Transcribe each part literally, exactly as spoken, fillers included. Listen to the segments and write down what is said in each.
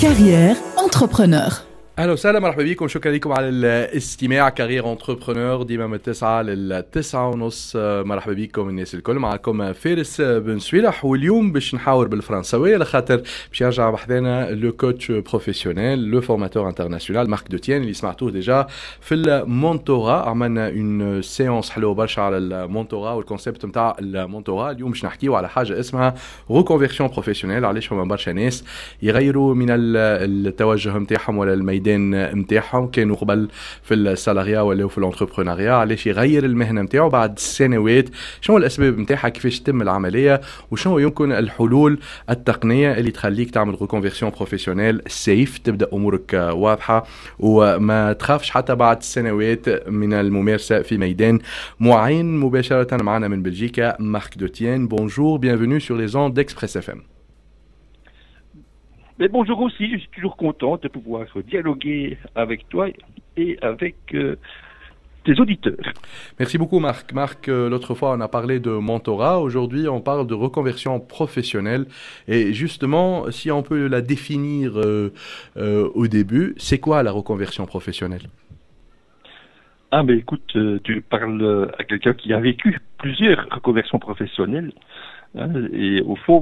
Carrière entrepreneur. اهلا وسهلا، مرحبا بكم، شكرا لكم على الاستماع. كارير انتربرونور ديما من التسعة للتسعة ونص. مرحبا بكم الناس الكل، معكم فارس بن سويلح، واليوم باش نحاور بالفرنساوية لخاطر باش يرجع بحذانا لو كوتش بروفيسيونيل لو فورماتور انترناسيونال مارك دوتيان اللي سمعتوه ديجا في المونتورا. عملنا اون سيونس حلوه برشا على المونتورا والكونسيبت نتاع المونتورا. اليوم باش نحكيو على حاجه اسمها ريكونفيرسيون بروفيسيونيل، علاش فما برشا ناس يغيروا من التوجه نتاعهم ولا الميدان نتاعهم، كانوا قبل في السالاريا ولا في الانتربرونيا، علاش يغير المهنه نتاعو بعد سنوات، شنو الاسباب نتاعها، كيفاش تتم العمليه، وشنو يمكن الحلول التقنيه اللي تخليك تعمل ريكونفيرسيون بروفيسيونيل سيف، تبدا امورك واضحه وما تخافش حتى بعد سنوات من الممارسه في ميدان معين. مباشره معنا من بلجيكا مارك دوتيان. بونجور، bienvenue sur les ondes d'Express F M. Mais bonjour aussi, je suis toujours content de pouvoir dialoguer avec toi et avec euh, tes auditeurs. Merci beaucoup Marc. Marc, euh, l'autre fois on a parlé de mentorat, aujourd'hui on parle de reconversion professionnelle. Et justement, si on peut la définir euh, euh, au début, c'est quoi la reconversion professionnelle ? Ah mais écoute, euh, tu parles à quelqu'un qui a vécu plusieurs reconversions professionnelles, hein, et au fond,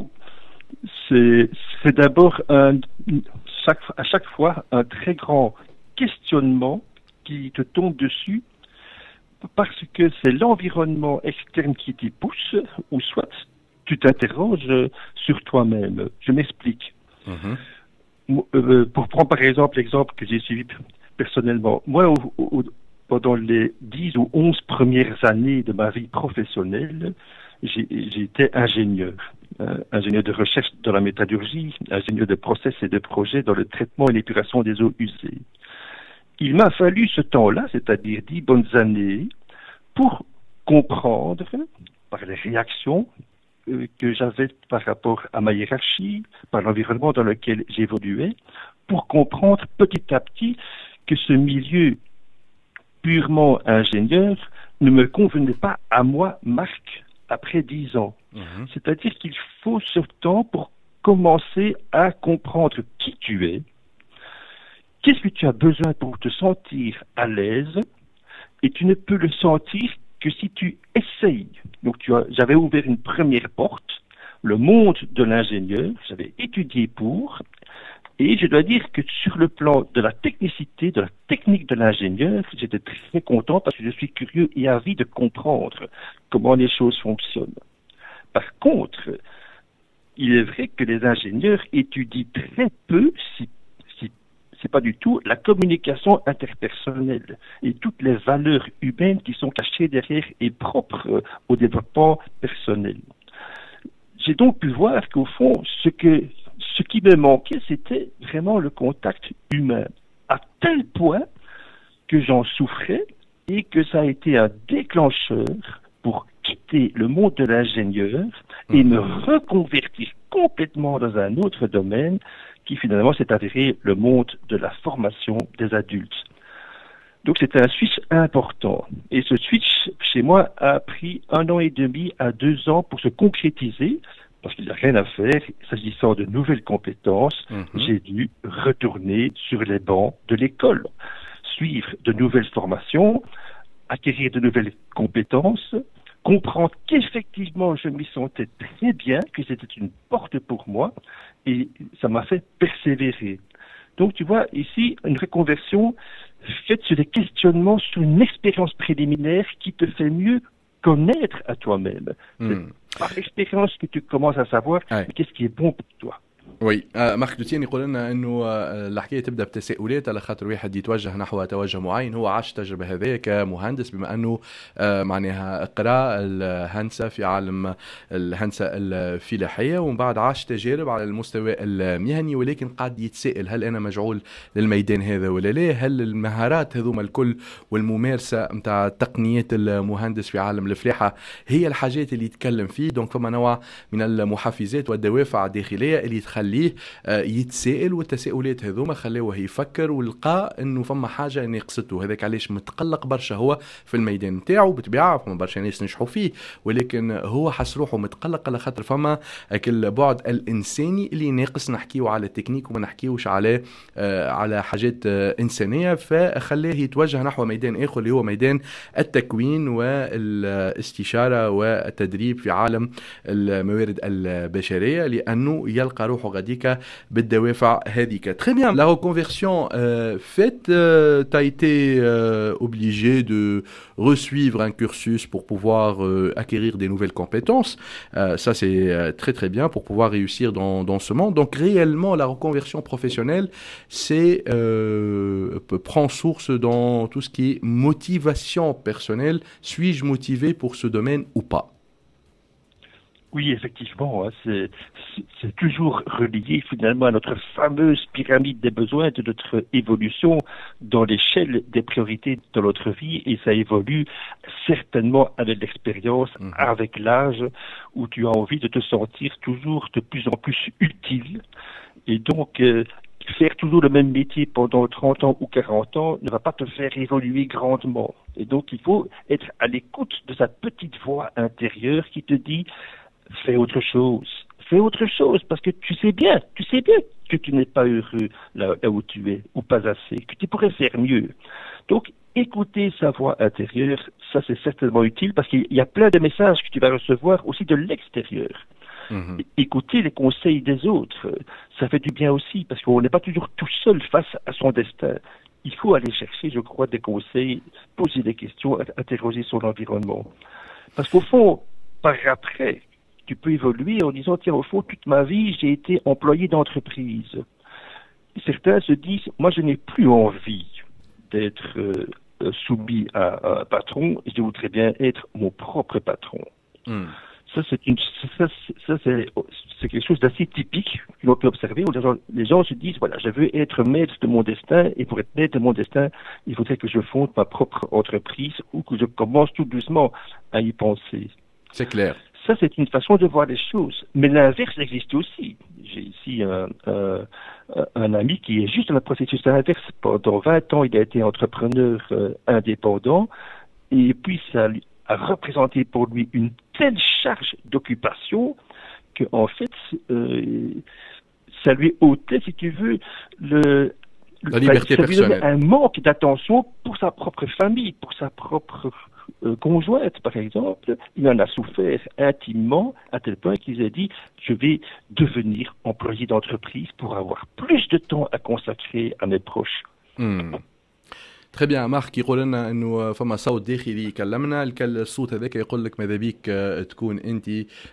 C'est, c'est d'abord un, chaque, à chaque fois un très grand questionnement qui te tombe dessus parce que c'est l'environnement externe qui t'y pousse, ou soit tu t'interroges sur toi-même. Je m'explique. Mm-hmm. Euh, pour prendre par exemple l'exemple que j'ai suivi personnellement, moi au, au, pendant les dix ou onze premières années de ma vie professionnelle, j'ai, j'étais ingénieur. Euh, ingénieur de recherche dans la métallurgie, ingénieur de process et de projet dans le traitement et l'épuration des eaux usées. Il m'a fallu ce temps-là, c'est-à-dire dix bonnes années, pour comprendre, par les réactions euh, que j'avais par rapport à ma hiérarchie, par l'environnement dans lequel j'évoluais, pour comprendre petit à petit que ce milieu purement ingénieur ne me convenait pas à moi, Marc, après dix ans. Mmh. C'est-à-dire qu'il faut ce temps pour commencer à comprendre qui tu es, qu'est-ce que tu as besoin pour te sentir à l'aise, et tu ne peux le sentir que si tu essayes. Donc tu as, j'avais ouvert une première porte, le monde de l'ingénieur, j'avais étudié pour, et je dois dire que sur le plan de la technicité, de la technique de l'ingénieur, j'étais très content parce que je suis curieux et avide de comprendre comment les choses fonctionnent. Par contre, il est vrai que les ingénieurs étudient très peu, si, si c'est pas du tout, la communication interpersonnelle et toutes les valeurs humaines qui sont cachées derrière et propres au développement personnel. J'ai donc pu voir qu'au fond, ce que ce qui me manquait, c'était vraiment le contact humain, à tel point que j'en souffrais et que ça a été un déclencheur pour quitter le monde de l'ingénieur et me reconvertir complètement dans un autre domaine qui finalement s'est avéré le monde de la formation des adultes. Donc c'était un switch important. Et ce switch, chez moi, a pris un an et demi à deux ans pour se concrétiser, parce qu'il n'y a rien à faire. S'agissant de nouvelles compétences, mm-hmm. j'ai dû retourner sur les bancs de l'école, suivre de nouvelles formations, acquérir de nouvelles compétences, comprendre qu'effectivement je m'y sentais très bien, que c'était une porte pour moi, et ça m'a fait persévérer. Donc tu vois, ici, une reconversion faite sur des questionnements, sur une expérience préliminaire qui te fait mieux connaître à toi-même. Mm. C'est par expérience que tu commences à savoir ouais. qu'est-ce qui est bon pour toi. وي آه مارك دوتيان يقول لنا انه آه الحكايه تبدا بتساؤلات على خاطر واحد يتوجه نحو توجه معين. هو عاش التجربه هذه كمهندس، بما انه آه معناها قرا الهندسه في عالم الهندسه الفلاحيه، ومن بعد عاش تجارب على المستوى المهني، ولكن قاعد يتساءل هل انا مجعول للميدان هذا ولا لا؟ هل المهارات هذوما الكل والممارسه نتاع تقنيات المهندس في عالم الفلاحه هي الحاجات اللي يتكلم فيه؟ دونك فما نوع من المحفزات والدوافع الداخليه اللي تخلي خليه يتسائل، والتساؤلات هذوما خلوه يفكر ولقى انه فما حاجه اني قصته. هذاك علاش متقلق برشا هو في الميدان نتاعو. بطبيعه فما برشا ناس نجحوا فيه، ولكن هو حس روحه متقلق على خاطر فما البعد الانساني اللي ناقص. نحكيو على التكنيك وما نحكيوش على على حاجات انسانيه، فخلاه يتوجه نحو ميدان اخر اللي هو ميدان التكوين والاستشاره والتدريب في عالم الموارد البشريه، لانه يلقى روحه غاديكا بالدوافع هذيك. Très bien, la reconversion euh, faite, euh, tu as été euh, obligé de resuivre un cursus pour pouvoir euh, acquérir des nouvelles compétences. Euh, ça, c'est euh, très très bien pour pouvoir réussir dans, dans ce monde. Donc réellement, la reconversion professionnelle, c'est euh, prend source dans tout ce qui est motivation personnelle. Suis-je motivé pour ce domaine ou pas? Oui, effectivement, hein, c'est, c'est toujours relié finalement à notre fameuse pyramide des besoins, de notre évolution dans l'échelle des priorités de notre vie, et ça évolue certainement avec l'expérience, mmh. avec l'âge, où tu as envie de te sentir toujours de plus en plus utile. Et donc, euh, faire toujours le même métier pendant trente ans ou quarante ans ne va pas te faire évoluer grandement. Et donc, il faut être à l'écoute de sa petite voix intérieure qui te dit fais autre chose, fais autre chose, parce que tu sais bien, tu sais bien que tu n'es pas heureux là, là où tu es, ou pas assez, que tu pourrais faire mieux. Donc, écouter sa voix intérieure, ça c'est certainement utile, parce qu'il y a plein de messages que tu vas recevoir aussi de l'extérieur. Mmh. Écouter les conseils des autres, ça fait du bien aussi, parce qu'on n'est pas toujours tout seul face à son destin. Il faut aller chercher, je crois, des conseils, poser des questions, interroger son environnement. Parce qu'au fond, par après, tu peux évoluer en disant, tiens, au fond, toute ma vie, j'ai été employé d'entreprise. Certains se disent, moi, je n'ai plus envie d'être euh, soumis à, à un patron, je voudrais bien être mon propre patron. Mm. Ça, c'est, une, ça, ça c'est, c'est quelque chose d'assez typique que l'on peut observer, où les gens, les gens se disent, voilà, je veux être maître de mon destin, et pour être maître de mon destin, il faudrait que je fonde ma propre entreprise, ou que je commence tout doucement à y penser. C'est clair. Ça, c'est une façon de voir les choses. Mais l'inverse existe aussi. J'ai ici un, un, un ami qui est juste dans le processus inverse. Pendant vingt ans, il a été entrepreneur euh, indépendant. Et puis, ça a représenté pour lui une telle charge d'occupation qu'en fait, euh, ça lui ôtait, si tu veux, le... la liberté ça personnelle. Un manque d'attention pour sa propre famille, pour sa propre euh, conjointe, par exemple. Il en a souffert intimement à tel point qu'il a dit « Je vais devenir employé d'entreprise pour avoir plus de temps à consacrer à mes proches. Hmm. » Très bien. مارك يقول لنا انه فما صوت داخلي يكلمنا. الصوت هذاك يقول لك ماذا بيك تكون انت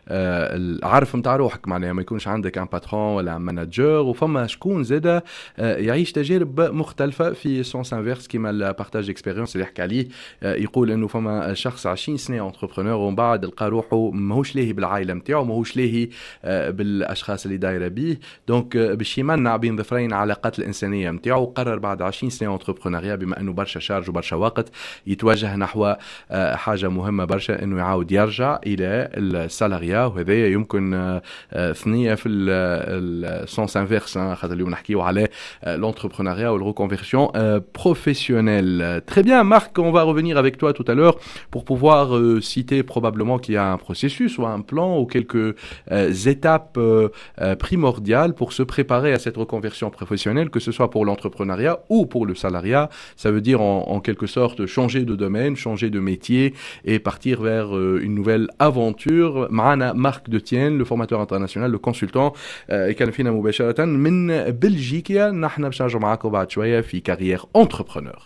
عارف نتاع روحك، معناها ما يكونش عندك ان باترون ولا ماناجور، وفما شكون زاده يعيش تجارب مختلفه في سونس انفيرس كيما البارتاج اكسبيريونس اللي يحكي عليه. يقول انه فما شخص عشرين سنه انتربرونور ومن بعد لقى روحه ماهوش لاهي بالعائله نتاعو، ماهوش لاهي بالاشخاص اللي دايره بيه، دونك باش يمنع بين ظفرين العلاقات الانسانيه نتاعو، قرر بعد عشرين سنه انتربرونوريا بما انه برشا شارج وبرشا وقت يتوجه نحو حاجة مهمة برشا انه يعاود يرجع الى السالاريا. وهذا يمكن ثنية في السونس انفيرس، خاطر اليوم نحكيو على l'entrepreneuriat ou la reconversion professionnelle. Très bien Marc, on va revenir avec toi tout à l'heure pour pouvoir euh, citer probablement qu'il y a un processus ou un plan ou quelques euh, étapes euh, primordiales pour se préparer à cette reconversion professionnelle, que ce soit pour l'entrepreneuriat ou pour le salariat. Ça veut dire en, en quelque sorte changer de domaine, changer de métier et partir vers euh, une nouvelle aventure. معنا Marc Detienne, le formateur international, le consultant, كان فينا مباشرة من بلجيكا. نحن باش نرجع معاكم بعد شوية في كارير entrepreneur.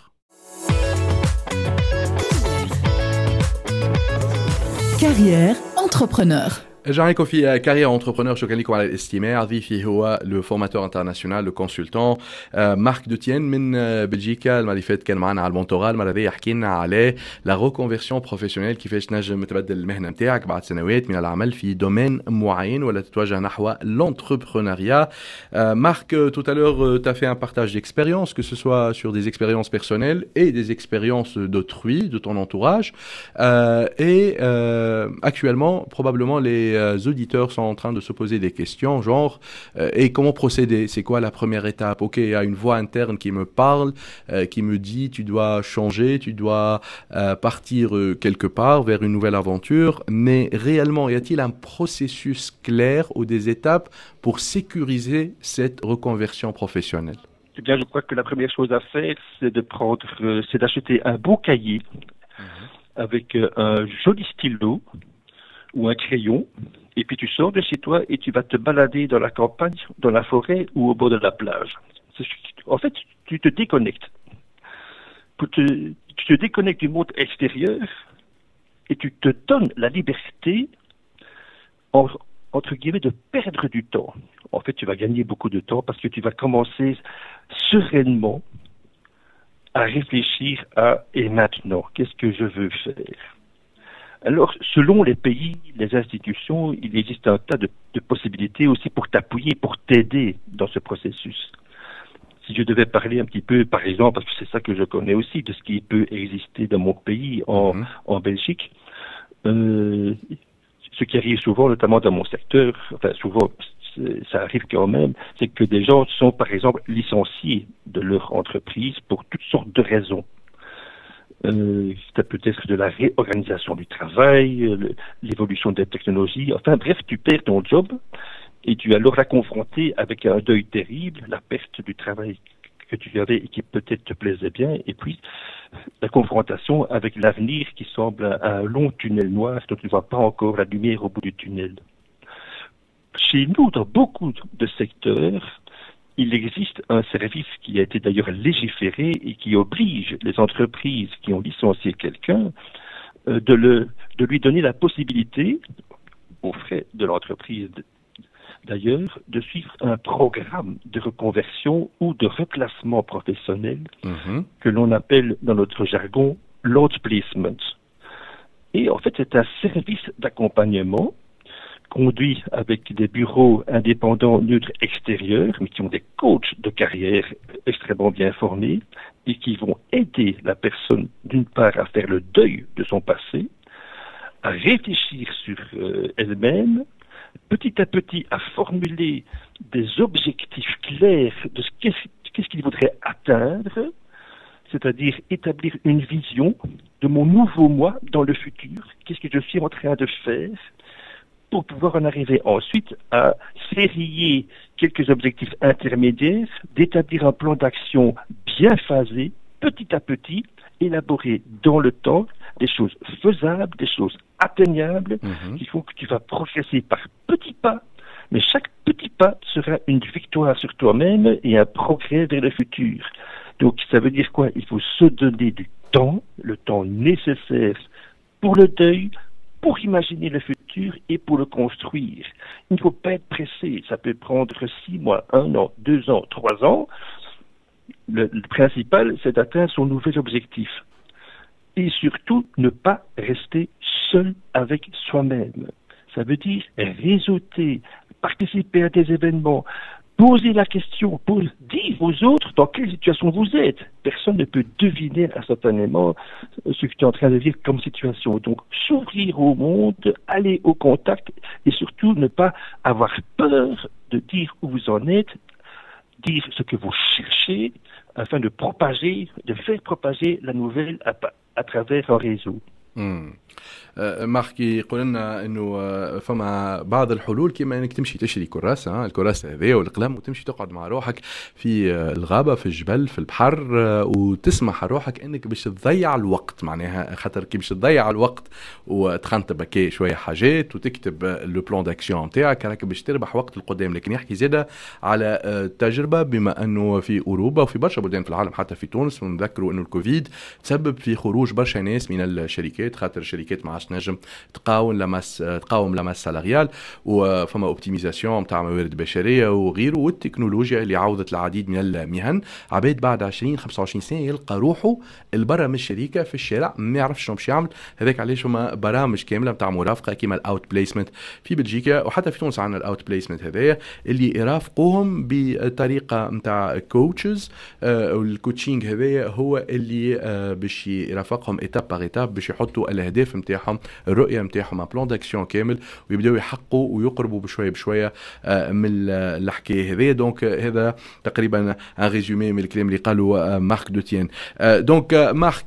Carrière entrepreneur. رجعنا لكم في كارير انتربرونور. شكرا لكم على الاستماع. ضيفي هو لو فورماتور انترناسيونال لو كونسلتون مارك دوتيان من بلجيكا. المره اللي فاتت كان معنا على المونتورال، المره هذه يحكي لنا على لا ريكونفيرسيون بروفيسيونيل، كيفاش تنجم تبدل المهنه نتاعك بعد سنوات من العمل في دومين معين ولا تتوجه نحو l'entrepreneuriat. Marc, tout à l'heure tu as fait un partage d'expérience, que ce soit sur des expériences personnelles et des expériences d'autrui, de ton entourage, euh, et euh, actuellement probablement les les euh, auditeurs sont en train de se poser des questions, genre, euh, et comment procéder? C'est quoi la première étape? Ok, il y a une voix interne qui me parle, euh, qui me dit, tu dois changer, tu dois euh, partir euh, quelque part vers une nouvelle aventure, mais réellement, y a-t-il un processus clair ou des étapes pour sécuriser cette reconversion professionnelle? Eh bien, je crois que la première chose à faire, c'est de prendre, euh, c'est d'acheter un beau cahier mmh. avec euh, un joli stylo ou un crayon, et puis tu sors de chez toi et tu vas te balader dans la campagne, dans la forêt ou au bord de la plage. C'est, en fait, tu te déconnectes. Pour te, tu te déconnectes du monde extérieur et tu te donnes la liberté, en, entre guillemets, de perdre du temps. En fait, tu vas gagner beaucoup de temps parce que tu vas commencer sereinement à réfléchir à « et maintenant, qu'est-ce que je veux faire ?» Alors, selon les pays, les institutions, il existe un tas de, de possibilités aussi pour t'appuyer, pour t'aider dans ce processus. Si je devais parler un petit peu, par exemple, parce que c'est ça que je connais aussi, de ce qui peut exister dans mon pays, en, mmh. en Belgique, euh, ce qui arrive souvent, notamment dans mon secteur, enfin souvent, ça arrive quand même, c'est que des gens sont, par exemple, licenciés de leur entreprise pour toutes sortes de raisons. Euh, ça peut être de la réorganisation du travail, le, l'évolution des technologies, enfin bref, tu perds ton job et tu es alors là confronté avec un deuil terrible, la perte du travail que tu avais et qui peut-être te plaisait bien, et puis la confrontation avec l'avenir qui semble un, un long tunnel noir dont tu ne vois pas encore la lumière au bout du tunnel. Chez nous, dans beaucoup de secteurs, il existe un service qui a été d'ailleurs légiféré et qui oblige les entreprises qui ont licencié quelqu'un euh, de, le, de lui donner la possibilité, aux frais de l'entreprise d'ailleurs, de suivre un programme de reconversion ou de reclassement professionnel mmh. que l'on appelle dans notre jargon l'outplacement. Et en fait, c'est un service d'accompagnement conduit avec des bureaux indépendants neutres extérieurs, mais qui ont des coachs de carrière extrêmement bien formés et qui vont aider la personne, d'une part, à faire le deuil de son passé, à réfléchir sur euh, elle-même, petit à petit à formuler des objectifs clairs de ce qu'est-ce, qu'est-ce qu'il voudrait atteindre, c'est-à-dire établir une vision de mon nouveau moi dans le futur, qu'est-ce que je suis en train de faire, pour pouvoir en arriver ensuite à sérier quelques objectifs intermédiaires, d'établir un plan d'action bien phasé, petit à petit, élaboré dans le temps, des choses faisables, des choses atteignables, mmh. qui font que tu vas progresser par petits pas, mais chaque petit pas sera une victoire sur toi-même et un progrès vers le futur. Donc ça veut dire quoi? Il faut se donner du temps, le temps nécessaire pour le deuil, pour imaginer le futur et pour le construire. Il ne faut pas être pressé. Ça peut prendre six mois, un an, deux ans, trois ans. Le, le principal, c'est d'atteindre son nouvel objectif. Et surtout, ne pas rester seul avec soi-même. Ça veut dire réseauter, participer à des événements, poser la question, pose, dire aux autres dans quelle situation vous êtes. Personne ne peut deviner instantanément ce que tu es en train de vivre comme situation. Donc, s'ouvrir au monde, aller au contact et surtout ne pas avoir peur de dire où vous en êtes, dire ce que vous cherchez afin de propager, de faire propager la nouvelle à, à travers un réseau. Hmm. مارك يقول لنا انه فما بعض الحلول كما انك تمشي تشري كراسه الكراسه هذه والقلم وتمشي تقعد مع روحك في الغابه في الجبل في البحر وتسمح روحك انك باش تضيع الوقت معناها خاطر كي باش تضيع الوقت وتخنطب هكا شويه حاجات وتكتب لو بلان داكسيون نتاعك راك باش تربح وقت القدام. لكن يحكي زاده على تجربه بما انه في اوروبا وفي برشا بلدان في العالم حتى في تونس ونذكروا انه الكوفيد تسبب في خروج برشا ناس من الشركات خاطر الشركات ما تنجم تقاوم لمس تقاوم لمس سالاريال وفما اوبتيميزاسيون نتاع موارد بشريه وغيره والتكنولوجيا اللي عوضت العديد من المهن. عباد بعد عشرين خمسة وعشرين سنه يلقى روحه البرا من الشركه في الشارع ما يعرفش شنو باش يعمل. هذاك علاش هما برامج كامله نتاع مرافقه كيما الاوت بليسمنت في بلجيكا وحتى في تونس عندنا الاوت بليسمنت هذايا اللي يرافقوهم بطريقه نتاع كوتشز. الكوتشينغ هذايا هو اللي باش يرافقهم ايتاب باغ ايتاب باش يحط يحطوا الاهداف نتاعهم الرؤيه نتاعهم ان بلان داكسيون كامل ويبداو يحققوا ويقربوا بشويه بشويه من الحكايه هذه. دونك هذا تقريبا ان ريزومي من الكلام اللي قالوا مارك دو تيان. دونك مارك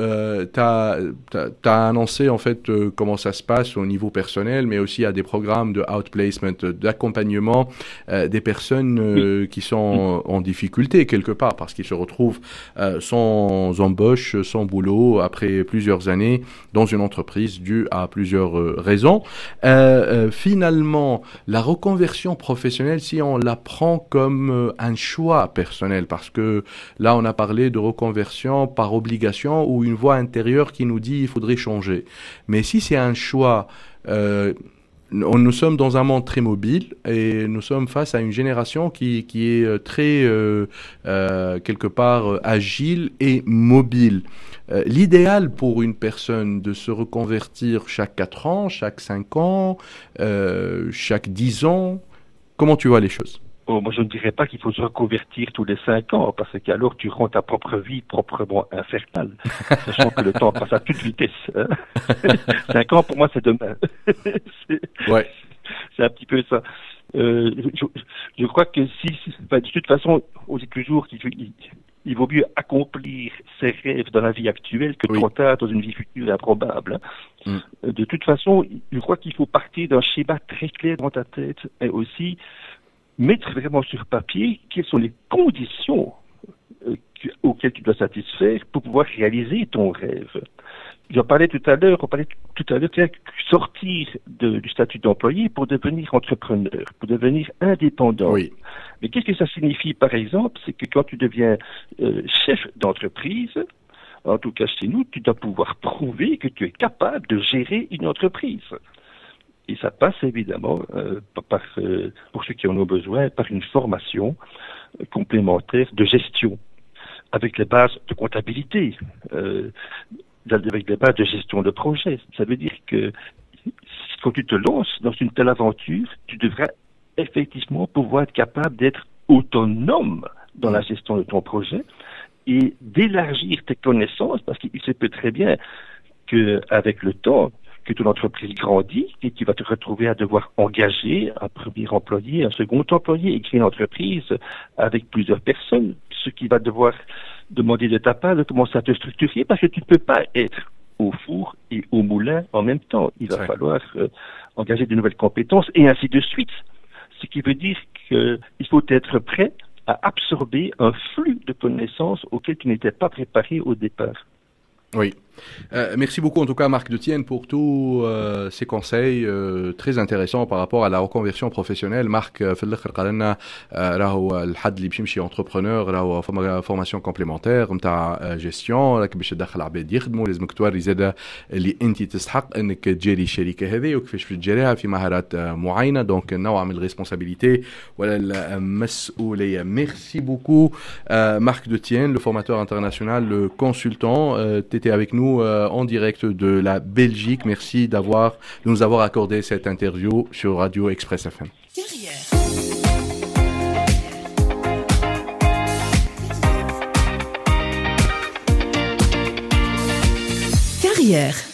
t'as t'as annoncé en fait euh, comment ça se passe au niveau personnel, mais aussi à des programmes de outplacement, d'accompagnement euh, des personnes euh, qui sont en difficulté quelque part parce qu'ils se retrouvent euh, sans embauche, sans boulot après plusieurs années dans une entreprise due à plusieurs euh, raisons. Euh, euh, finalement, la reconversion professionnelle, si on la prend comme euh, un choix personnel, parce que là on a parlé de reconversion par obligation ou une voix intérieure qui nous dit il faudrait changer. Mais si c'est un choix, euh, nous sommes dans un monde très mobile et nous sommes face à une génération qui, qui est très, euh, euh, quelque part, agile et mobile. Euh, l'idéal pour une personne de se reconvertir chaque quatre ans, chaque cinq ans, euh, chaque dix ans, comment tu vois les choses ? Oh, moi, je ne dirais pas qu'il faut se reconvertir tous les cinq ans, parce qu'alors tu rends ta propre vie proprement infernale, sachant que le temps passe à toute vitesse. Hein. Cinq ans, pour moi, c'est demain. c'est, ouais. c'est un petit peu ça. Euh, je, je crois que si, enfin, de toute façon, on dit toujours qu'il il, il vaut mieux accomplir ses rêves dans la vie actuelle que oui. trop tard dans une vie future improbable. Mm. De toute façon, je crois qu'il faut partir d'un schéma très clair dans ta tête, et aussi mettre vraiment sur papier quelles sont les conditions euh, auxquelles tu dois satisfaire pour pouvoir réaliser ton rêve. J'en parlais tout à l'heure, on parlait tout à l'heure, sortir de, du statut d'employé pour devenir entrepreneur, pour devenir indépendant. Oui. Mais qu'est-ce que ça signifie, par exemple? C'est que quand tu deviens euh, chef d'entreprise, en tout cas chez nous, tu dois pouvoir prouver que tu es capable de gérer une entreprise. Et ça passe évidemment, euh, par, euh, pour ceux qui en ont besoin, par une formation euh, complémentaire de gestion, avec les bases de comptabilité, euh, avec les bases de gestion de projet. Ça veut dire que quand tu te lances dans une telle aventure, tu devras effectivement pouvoir être capable d'être autonome dans la gestion de ton projet et d'élargir tes connaissances, parce qu'il se peut très bien qu'avec le temps, que ton entreprise grandit et tu vas te retrouver à devoir engager un premier employé, un second employé et créer une entreprise avec plusieurs personnes, ce qui va devoir demander de ta part de commencer à te structurer parce que tu ne peux pas être au four et au moulin en même temps. Il va ouais. falloir euh, engager de nouvelles compétences et ainsi de suite. Ce qui veut dire qu'il faut être prêt à absorber un flux de connaissances auquel tu n'étais pas préparé au départ. Oui. Euh, merci beaucoup en tout cas Marc de Tienne pour tous euh, ces conseils euh, très intéressants par rapport à la reconversion professionnelle. Marc في الاخر قال لنا راهو الحد اللي باش يمشي انتربرونور راهو فورماسيون كومبليمونتير نتاع جيستيون راك باش تدخل عباد يخدموا لازمك توري زاده اللي انت تستحق انك تجاري الشركه هذه وكيفاش باش تجاريها في مهارات معينه. دونك نوع من الريسبونسابيلتي ولا المسؤوليه. Merci beaucoup euh, Marc de Tienne, le formateur international, le consultant. Euh, tu étais avec nous Euh, en direct de la Belgique. Merci d'avoir, de nous avoir accordé cette interview sur Radio Express F M. Carrière. Carrière.